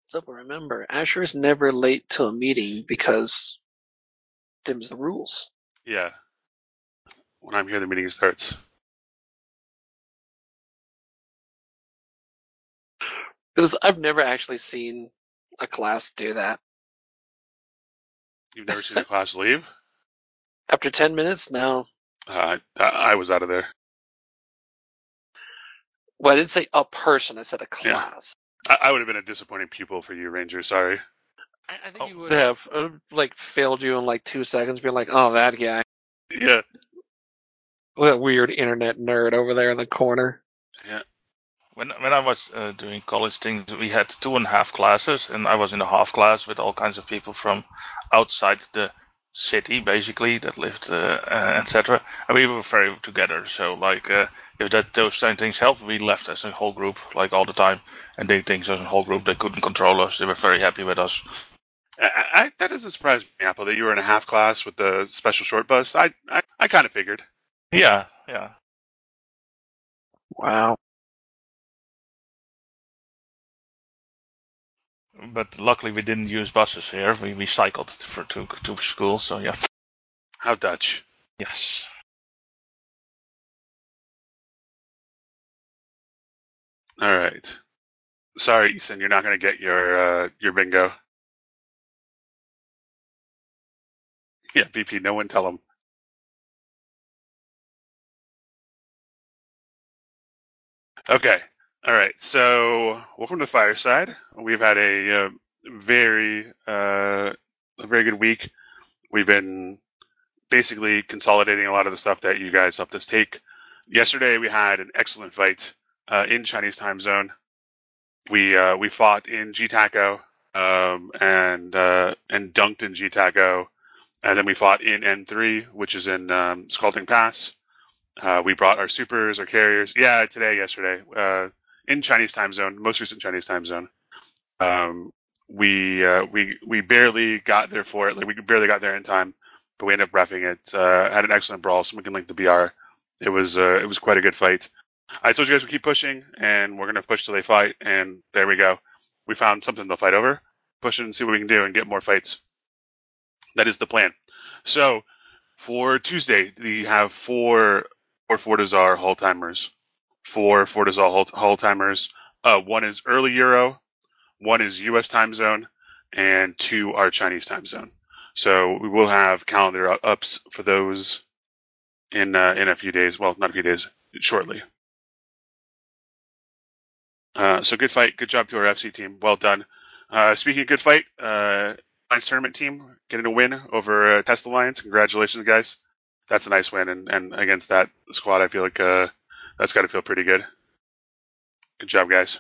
So remember, Asher is never late to a meeting because them's the rules. Yeah. When I'm here, the meeting starts. Because I've never actually seen a class do that. You've never seen a class leave? After 10 minutes, no. I was out of there. Well, I didn't say a person, I said a Yeah. class. I would have been a disappointing pupil for you, Ranger. Sorry. I think you would have failed you in like 2 seconds, being like, "Oh, that guy, Yeah. that weird internet nerd over there in the corner." Yeah. When I was doing college things, we had 2.5 classes, and I was in a half class with all kinds of people from outside the city, basically, that lived, etc. And we were very together. So, like, if those things help, we left as a whole group, like all the time, and they things as a whole group. They couldn't control us. They were very happy with us. That doesn't surprise me, Apple, that you were in a half class with the special short bus. I kind of figured. Yeah, yeah. Wow. But luckily, we didn't use buses here. We cycled to school. So yeah. How Dutch. Yes. All right. Sorry, Ethan, you're not going to get your bingo. Yeah, BP, no one tell him. Okay. All right. So, welcome to Fireside. We've had very a very good week. We've been basically consolidating a lot of the stuff that you guys helped us take. Yesterday, we had an excellent fight in Chinese time zone. We fought in G-Taco and dunked in G-Taco, and then we fought in N3, which is in Scalding Pass. We brought our supers, our carriers. Yeah, yesterday, in Chinese time zone, most recent Chinese time zone. Um, we barely got there for it. Like we barely got there in time, but we ended up roughing it. Had an excellent brawl. Someone can link the BR. It was quite a good fight. I told you guys we keep pushing, and we're gonna push till they fight. And there we go. We found something they'll fight over. Push it and see what we can do and get more fights. That is the plan. So for Tuesday, we have four Fortizar Hull timers. Four Fortizar Hull timers. One is early Euro, one is U.S. time zone, and two are Chinese time zone. So we will have calendar ups for those in a few days. Well, not a few days, shortly. So good fight. Good job to our FC team. Well done. Speaking of good fight, Alliance tournament team getting a win over Test Alliance. Congratulations, guys. That's a nice win. And against that squad, I feel like that's got to feel pretty good. Good job, guys.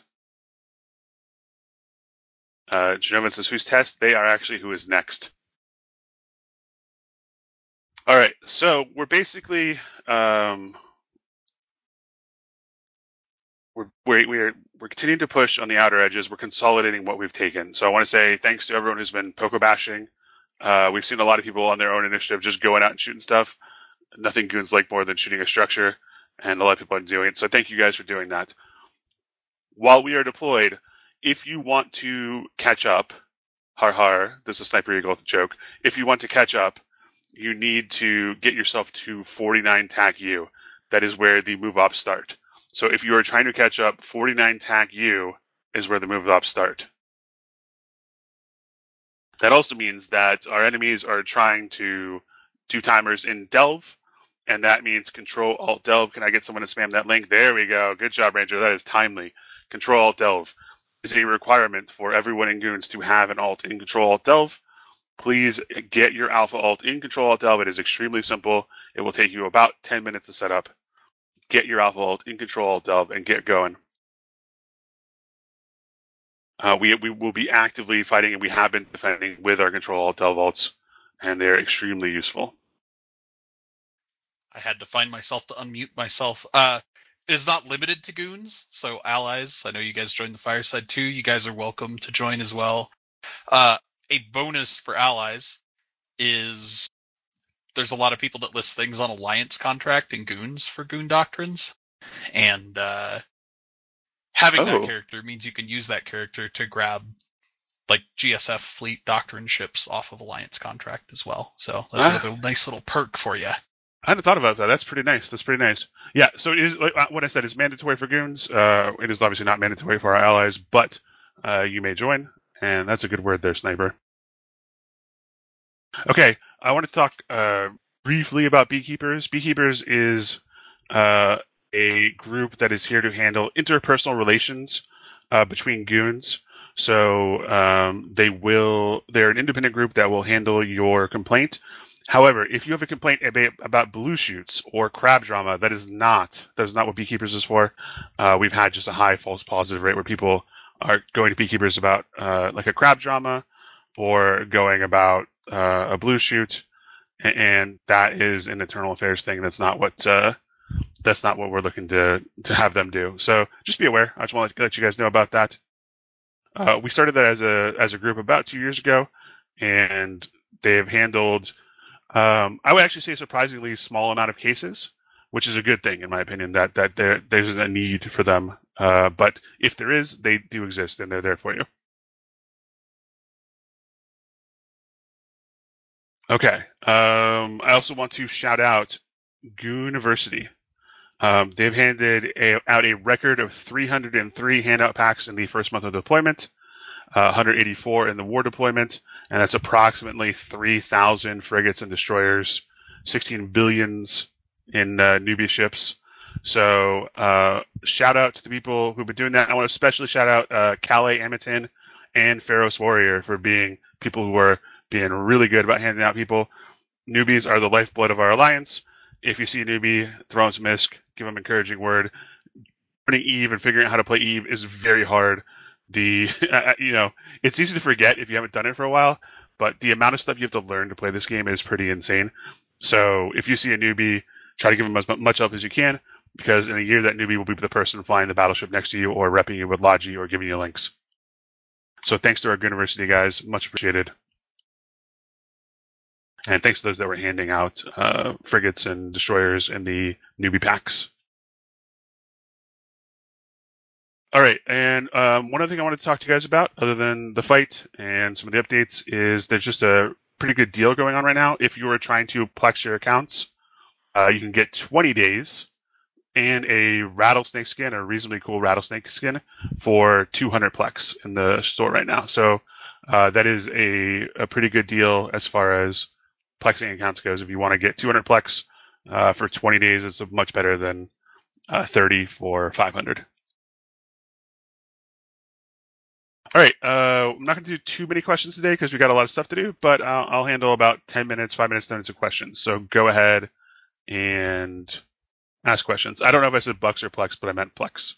Genova says, who's Test? They are actually who is next. All right. So we're basically we're continuing to push on the outer edges. We're consolidating what we've taken. So I want to say thanks to everyone who's been Poco bashing. We've seen a lot of people on their own initiative just going out and shooting stuff. Nothing goons like more than shooting a structure, and a lot of people are doing it. So thank you guys for doing that. While we are deployed, if you want to catch up, har har, this is Sniper Eagle with a joke. If you want to catch up, you need to get yourself to 49 TAC U. That is where the move ops start. So if you are trying to catch up, 49 TAC U is where the move ops start. That also means that our enemies are trying to do timers in Delve, and that means Control Alt Delve. Can I get someone to spam that link? There we go. Good job, Ranger. That is timely. Control Alt Delve is a requirement for everyone in Goons to have an alt in Control Alt Delve. Please get your Alpha Alt in Control Alt Delve. It is extremely simple. It will take you about 10 minutes to set up. Get your Alpha Alt in Control Alt Delve and get going. We will be actively fighting, and we have been defending with our Control Alt Delve alts, and they're extremely useful. I had to find myself to unmute myself. It is not limited to goons, so allies. I know you guys joined the Fireside too. You guys are welcome to join as well. A bonus for allies is there's a lot of people that list things on alliance contract and goons for goon doctrines, and having that character means you can use that character to grab like GSF fleet doctrine ships off of Alliance contract as well. So that's another nice little perk for you. I hadn't thought about that. That's pretty nice. Yeah, so it is, like what I said, is mandatory for goons. It is obviously not mandatory for our allies, but you may join, and that's a good word there, Sniper. Okay, I want to talk briefly about Beekeepers. Beekeepers is a group that is here to handle interpersonal relations between goons. So they're an independent group that will handle your complaint. However, if you have a complaint about blue shoots or crab drama, that is not what Beekeepers is for. We've had just a high false positive rate where people are going to Beekeepers about like a crab drama or going about a blue shoot, and that is an internal affairs thing. That's not what we're looking to have them do. So just be aware. I just want to let you guys know about that. We started that as a group about 2 years ago, and they've handled, I would actually say, a surprisingly small amount of cases, which is a good thing in my opinion. That there's a need for them, but if there is, they do exist and they're there for you. Okay. I also want to shout out Gooniversity. They've handed out a record of 303 handout packs in the first month of deployment, 184 in the war deployment, and that's approximately 3,000 frigates and destroyers, 16 billions in newbie ships. So shout out to the people who've been doing that. I want to especially shout out Calais Amiton and Pharos Warrior for being people who are being really good about handing out people. Newbies are the lifeblood of our alliance. If you see a newbie, throw him some ISK, give him an encouraging word. Learning Eve and figuring out how to play Eve is very hard. It's easy to forget if you haven't done it for a while, but the amount of stuff you have to learn to play this game is pretty insane. So if you see a newbie, try to give him as much help as you can, because in a year that newbie will be the person flying the battleship next to you or repping you with Logi or giving you links. So thanks to our Gooniversity guys, much appreciated. And thanks to those that were handing out frigates and destroyers in the newbie packs. All right, and one other thing I wanted to talk to you guys about, other than the fight and some of the updates, is there's just a pretty good deal going on right now. If you are trying to Plex your accounts, you can get 20 days and a rattlesnake skin, a reasonably cool rattlesnake skin, for 200 Plex in the store right now. So that is a pretty good deal as far as Plexing accounts goes. If you want to get 200 Plex for 20 days, it's much better than 30 for 500. All right, I'm not going to do too many questions today because we got a lot of stuff to do, but I'll handle about 10 minutes, 10 minutes of questions. So go ahead and ask questions. I don't know if I said Bucks or Plex, but I meant Plex.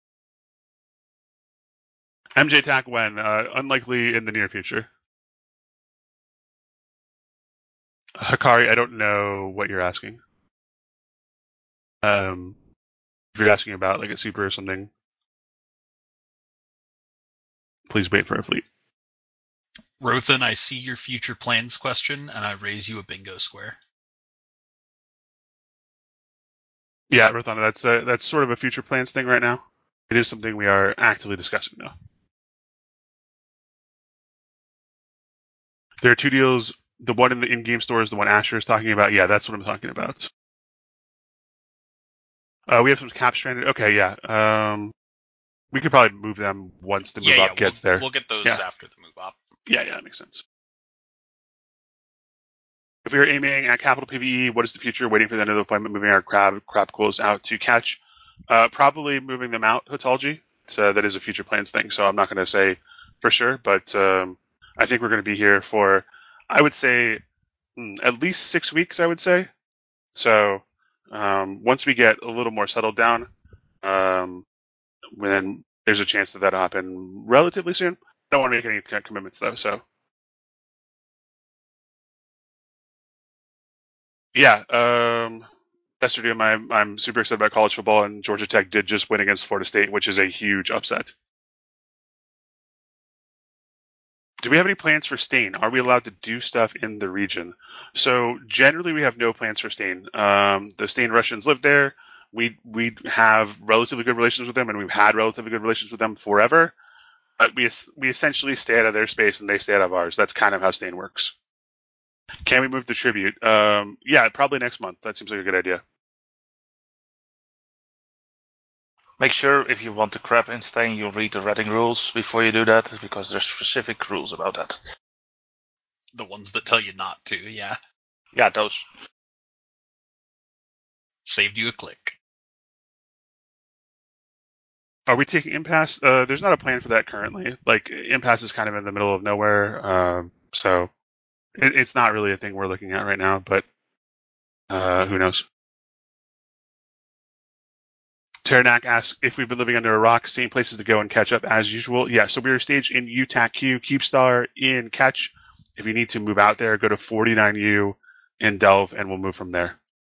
MJ Tack when? Unlikely in the near future. Hikari, I don't know what you're asking. If you're asking about like a super or something, please wait for a fleet. Rothan, I see your future plans question, and I raise you a bingo square. Yeah, Rothana, that's sort of a future plans thing right now. It is something we are actively discussing, though. There are two deals. The one in the in-game store is the one Asher is talking about. Yeah, that's what I'm talking about. We have some cap stranded. Okay, yeah. We could probably move them once the move up gets there. We'll get those after the move up. Yeah, that makes sense. If we are aiming at capital PvE, what is the future? Waiting for the end of the deployment, moving our crab cools out to catch. Probably moving them out, Hotalji. So that is a future plans thing, so I'm not going to say for sure, but I think we're going to be here for, I would say, at least 6 weeks, I would say. So once we get a little more settled down, then there's a chance that that'll happen relatively soon. Don't want to make any commitments, though, so. Yeah, yesterday I'm super excited about college football, and Georgia Tech did just win against Florida State, which is a huge upset. Do we have any plans for Stain? Are we allowed to do stuff in the region? So generally, we have no plans for Stain. The Stain Russians live there. We have relatively good relations with them, and we've had relatively good relations with them forever. But we essentially stay out of their space and they stay out of ours. That's kind of how Stain works. Can we move the tribute? Yeah, probably next month. That seems like a good idea. Make sure if you want to crap in Stain, you read the Redding rules before you do that, because there's specific rules about that. The ones that tell you not to, yeah. Yeah, those. Saved you a click. Are we taking Impasse? There's not a plan for that currently. Like, Impasse is kind of in the middle of nowhere, so it's not really a thing we're looking at right now, but who knows? Teranak asks if we've been living under a rock, same places to go and catch up as usual. Yeah, so we were staged in UTAC-Q, Keepstar, in Catch. If you need to move out there, go to 49U in Delve, and we'll move from there.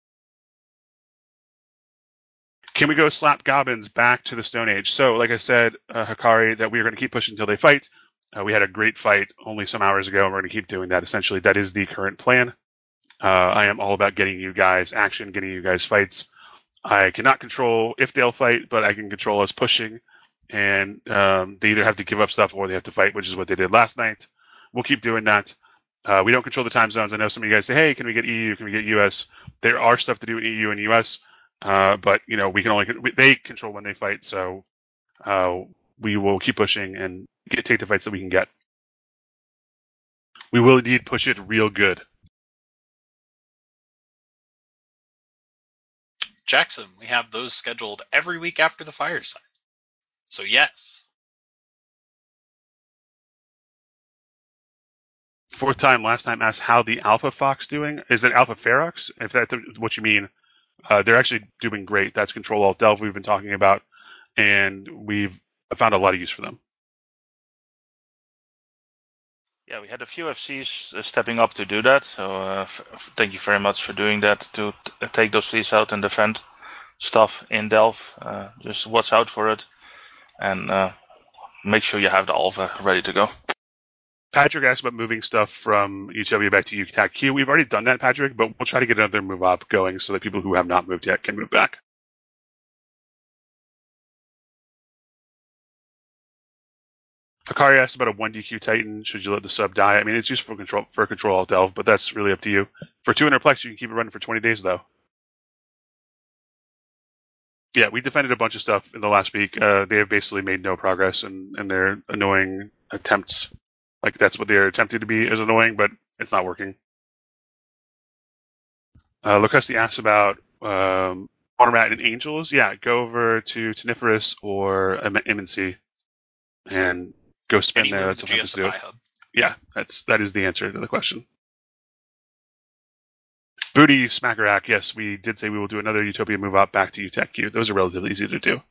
Can we go slap goblins back to the Stone Age? So, like I said, Hikari, that we are going to keep pushing until they fight. We had a great fight only some hours ago, and we're going to keep doing that. Essentially, that is the current plan. I am all about getting you guys action, getting you guys fights. I cannot control if they'll fight, but I can control us pushing. And they either have to give up stuff or they have to fight, which is what they did last night. We'll keep doing that. We don't control the time zones. I know some of you guys say, hey, can we get EU? Can we get US? There are stuff to do in EU and US. But, you know, they control when they fight. So we will keep pushing and take the fights that we can get. We will indeed push it real good. Jackson, we have those scheduled every week after the fireside. So yes. Fourth time, last time asked how the Alpha Fox doing. Is it Alpha Ferox? If that's what you mean, they're actually doing great. That's Control Alt Delve we've been talking about, and we've found a lot of use for them. Yeah, we had a few FCs stepping up to do that, so thank you very much for doing that, to take those fleets out and defend stuff in Delve. Just watch out for it, and make sure you have the Alpha ready to go. Patrick asked about moving stuff from UW back to UTAC-Q. We've already done that, Patrick, but we'll try to get another move up going so that people who have not moved yet can move back. Hikari asked about a 1DQ Titan. Should you let the sub die? I mean, it's useful for control alt delve, but that's really up to you. For 200 plex, you can keep it running for 20 days, though. Yeah, we defended a bunch of stuff in the last week. They have basically made no progress in their annoying attempts. Like, that's what they're attempting to be, is annoying, but it's not working. Locusti asks about Automat and Angels. Yeah, go over to Teniferous or Immincy and go spin there. That's what I'm to do. Hub. Yeah, that is the answer to the question. Booty Smackerack, yes, we did say we will do another Utopia move up back to UTEC-Q. Those are relatively easy to do.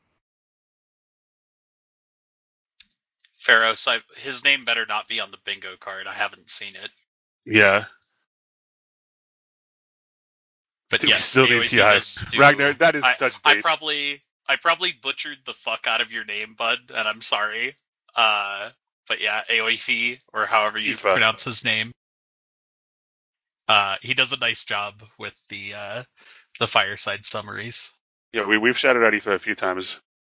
Pharaohs, his name better not be on the bingo card. I haven't seen it. Yeah. But do yes, we still need PIs. Ragnar, that is such bait. I probably butchered the fuck out of your name, bud, and I'm sorry. But yeah, Aoife, or however you pronounce his name. He does a nice job with the fireside summaries. Yeah, we've shouted out Aoife a few times.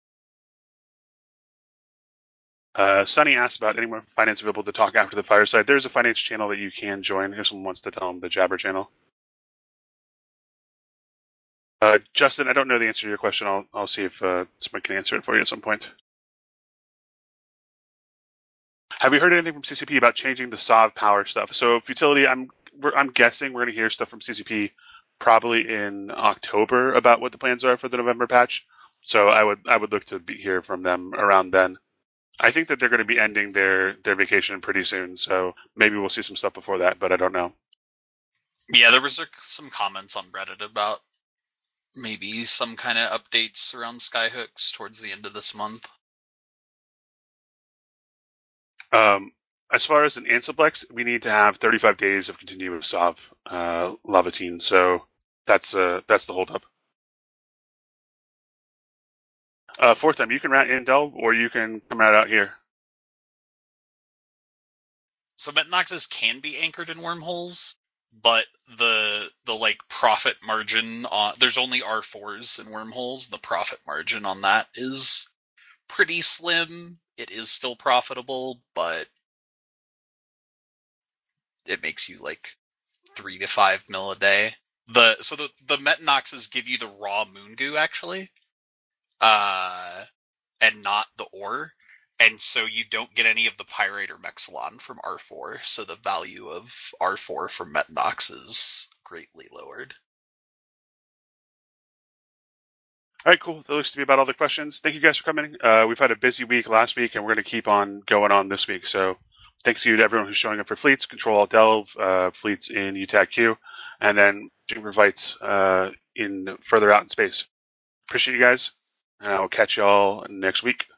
Sunny asked about any more finance available to talk after the fireside. There's a finance channel that you can join if someone wants to tell them, the Jabber channel. Justin, I don't know the answer to your question. I'll see if someone can answer it for you at some point. Have you heard anything from CCP about changing the SOV power stuff? So futility, I'm guessing we're going to hear stuff from CCP probably in October about what the plans are for the November patch. So I would look to hear from them around then. I think that they're going to be ending their vacation pretty soon, so maybe we'll see some stuff before that, but I don't know. Yeah, there was some comments on Reddit about maybe some kind of updates around Skyhooks towards the end of this month. As far as an Ansiplex, we need to have 35 days of continuous SOV Lavatine, so that's the holdup. Fourth time, you can rat in Delve, or you can come out here. So Metanoxus can be anchored in wormholes, but the like profit margin on there's only R4s in wormholes. The profit margin on that is pretty slim, it is still profitable, but it makes you like 3 to 5 mil a day. The Metanoxes give you the raw moon goo actually, and not the ore, and so you don't get any of the pyrite or mexilon from R4. So the value of R4 from Metanox is greatly lowered. All right, cool. That looks to be about all the questions. Thank you guys for coming. We've had a busy week last week, and we're going to keep on going on this week. So thanks to you to everyone who's showing up for Fleets, Control Alt Delve, Fleets in UTAC-Q, and then Juniper Fights in further out in space. Appreciate you guys, and I will catch y'all next week.